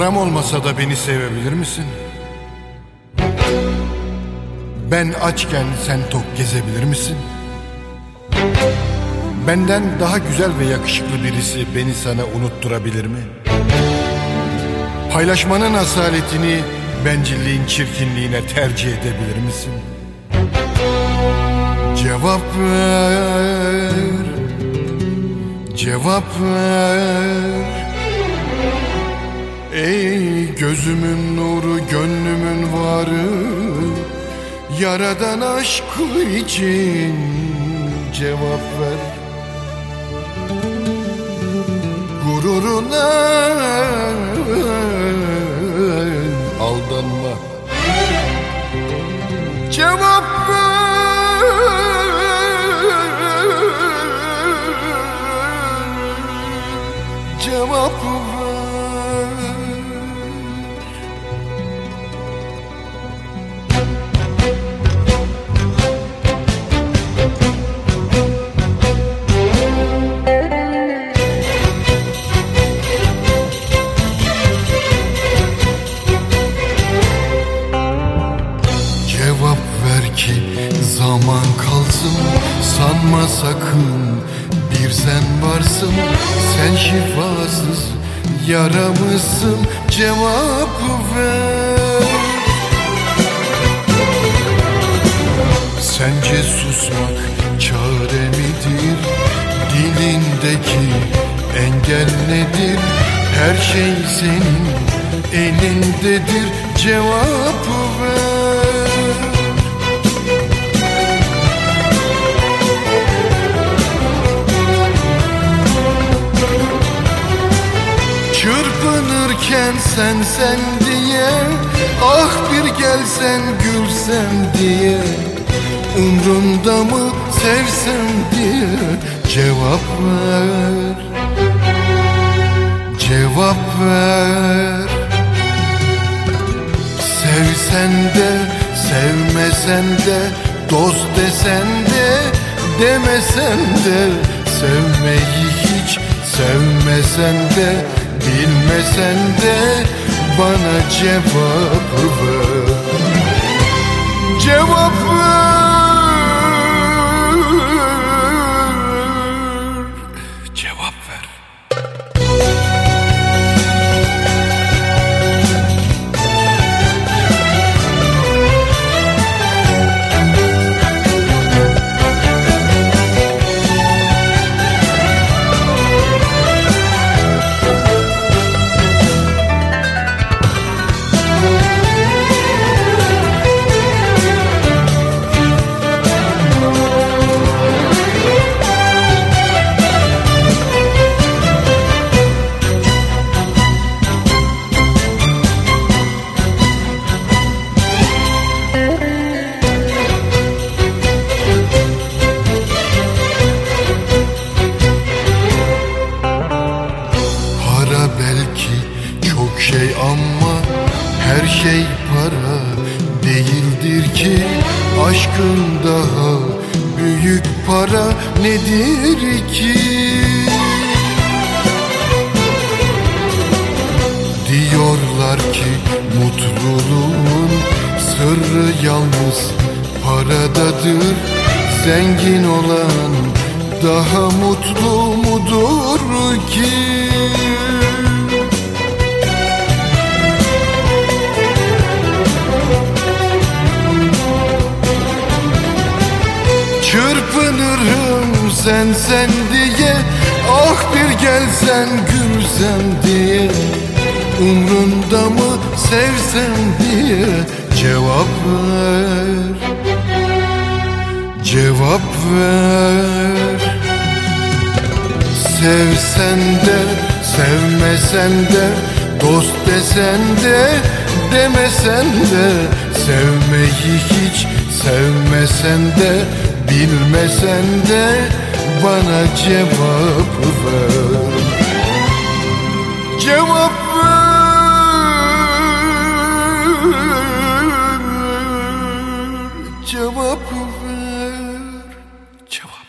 Param olmasa da beni sevebilir misin? Ben açken sen tok gezebilir misin? Benden daha güzel ve yakışıklı birisi beni sana unutturabilir mi? Paylaşmanın asaletini bencilliğin çirkinliğine tercih edebilir misin? Cevap ver, cevap ver. Ey gözümün nuru, gönlümün varı, yaradan aşkı için cevap ver. Gururuna aldanma. Cevap ver, cevap ver. Cevap ver ki zaman kalsın, sanma sakın bir sen varsın. Sen şifasız yaramısın, cevap ver. Sence susmak çare midir? Dilindeki engel nedir? Her şey senin elindedir, cevap ver. Çırpınırken sen diye, ah bir gelsen gülsem diye, umrumda mı sevsem diye, cevap ver, cevap ver. Sevsen de sevmesen de, dost desen de demesen de, sevmeyi hiç sevmesen de, bilmesen de bana cevap ver. Cevap ver, cevap ver. Şey ama her şey para değildir ki, aşkın daha büyük para nedir ki? Diyorlar ki mutluluğun sırrı yalnız paradadır. Zengin olan daha mutlu mudur ki? Çırpınırım sen diye, ah bir gelsen gülsem diye, umrunda mı sevsem diye, cevap ver, cevap ver. Sevsen de sevmesen de, dost desen de demesen de, sevmeyi hiç sevmesen de, bilmesen de bana cevap ver. Cevap ver, cevap ver, cevap.